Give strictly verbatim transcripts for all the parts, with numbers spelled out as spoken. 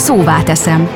Szóvá teszem.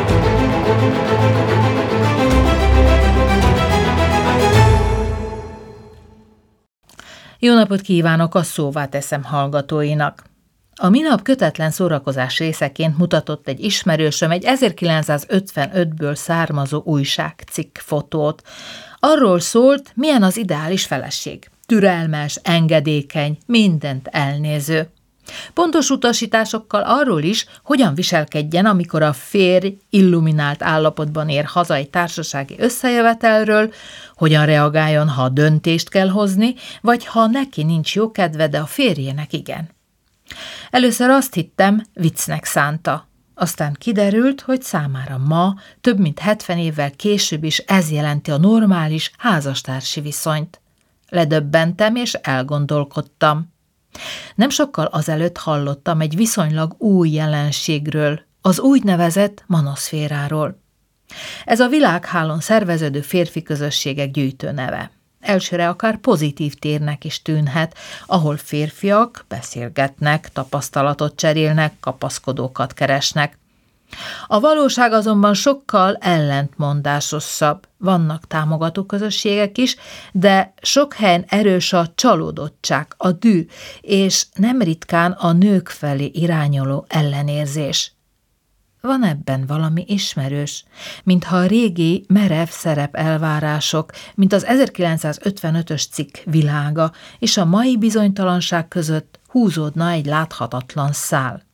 Jó napot kívánok a Szóvá teszem hallgatóinak! A minap kötetlen szórakozás részeként mutatott egy ismerősöm egy ezerkilencszázötvenötből származó újságcikk fotót. Arról szólt, milyen az ideális feleség. Türelmes, engedékeny, mindent elnéző. Pontos utasításokkal arról is, hogyan viselkedjen, amikor a férj illuminált állapotban ér haza egy társasági összejövetelről, hogyan reagáljon, ha döntést kell hozni, vagy ha neki nincs jó kedve, de a férjének igen. Először azt hittem, viccnek szánta. Aztán kiderült, hogy számára ma, több mint hetven évvel később is ez jelenti a normális házastársi viszonyt. Ledöbbentem és elgondolkodtam. Nem sokkal azelőtt hallottam egy viszonylag új jelenségről, az úgynevezett manoszféráról. Ez a világhálón szerveződő férfi közösségek gyűjtőneve. Elsőre akár pozitív térnek is tűnhet, ahol férfiak beszélgetnek, tapasztalatot cserélnek, kapaszkodókat keresnek. A valóság azonban sokkal ellentmondásosabb. Vannak támogató közösségek is, de sok helyen erős a csalódottság, a dű, és nem ritkán a nők felé irányuló ellenérzés. Van ebben valami ismerős, mintha a régi merev szerep elvárások, mint az ezerkilencszázötvenötös cikk világa, és a mai bizonytalanság között húzódna egy láthatatlan szál.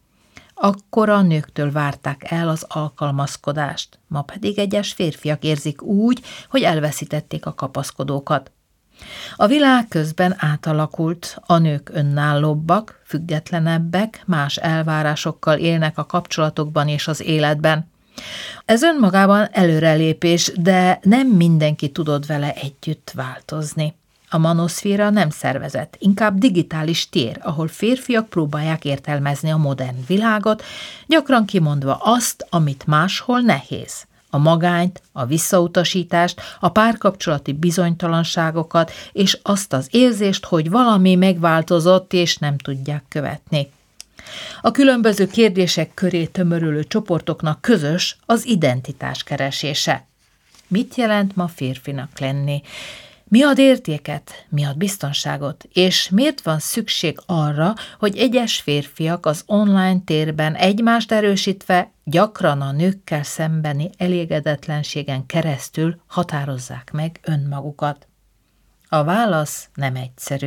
Akkor a nőktől várták el az alkalmazkodást, ma pedig egyes férfiak érzik úgy, hogy elveszítették a kapaszkodókat. A világ közben átalakult, a nők önállóbbak, függetlenebbek, más elvárásokkal élnek a kapcsolatokban és az életben. Ez önmagában előrelépés, de nem mindenki tudott vele együtt változni. A manoszféra nem szervezet, inkább digitális tér, ahol férfiak próbálják értelmezni a modern világot, gyakran kimondva azt, amit máshol nehéz. A magányt, a visszautasítást, a párkapcsolati bizonytalanságokat, és azt az érzést, hogy valami megváltozott, és nem tudják követni. A különböző kérdések köré tömörülő csoportoknak közös az identitás keresése. Mit jelent ma férfinak lenni? Mi ad értéket, mi ad biztonságot, és miért van szükség arra, hogy egyes férfiak az online térben egymást erősítve gyakran a nőkkel szembeni elégedetlenségen keresztül határozzák meg önmagukat? A válasz nem egyszerű,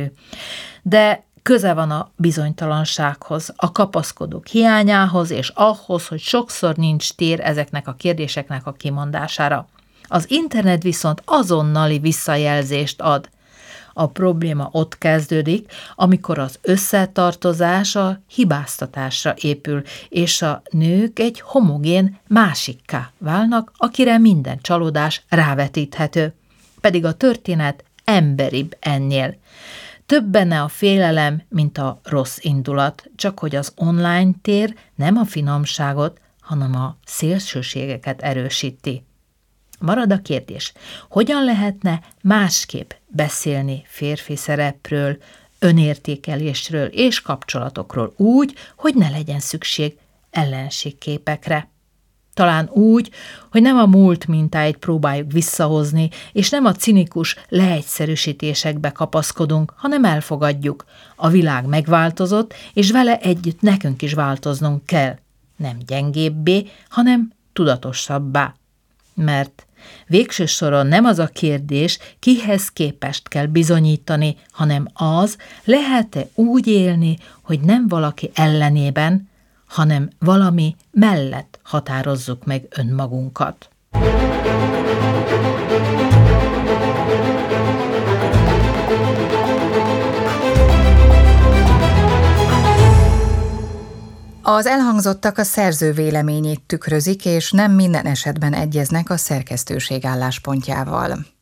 de köze van a bizonytalansághoz, a kapaszkodók hiányához, és ahhoz, hogy sokszor nincs tér ezeknek a kérdéseknek a kimondására. Az internet viszont azonnali visszajelzést ad. A probléma ott kezdődik, amikor az összetartozás a hibáztatásra épül, és a nők egy homogén másikká válnak, akire minden csalódás rávetíthető. Pedig a történet emberibb ennél. Több benne a félelem, mint a rossz indulat, csak hogy az online tér nem a finomságot, hanem a szélsőségeket erősíti. Marad a kérdés, hogyan lehetne másképp beszélni férfi szerepről, önértékelésről és kapcsolatokról úgy, hogy ne legyen szükség ellenségképekre. Talán úgy, hogy nem a múlt mintáit próbáljuk visszahozni, és nem a cinikus leegyszerűsítésekbe kapaszkodunk, hanem elfogadjuk. A világ megváltozott, és vele együtt nekünk is változnunk kell. Nem gyengébbé, hanem tudatosabbá. Mert végső soron nem az a kérdés, kihez képest kell bizonyítani, hanem az, lehet-e úgy élni, hogy nem valaki ellenében, hanem valami mellett határozzuk meg önmagunkat. Az elhangzottak a szerző véleményét tükrözik, és nem minden esetben egyeznek a szerkesztőség álláspontjával.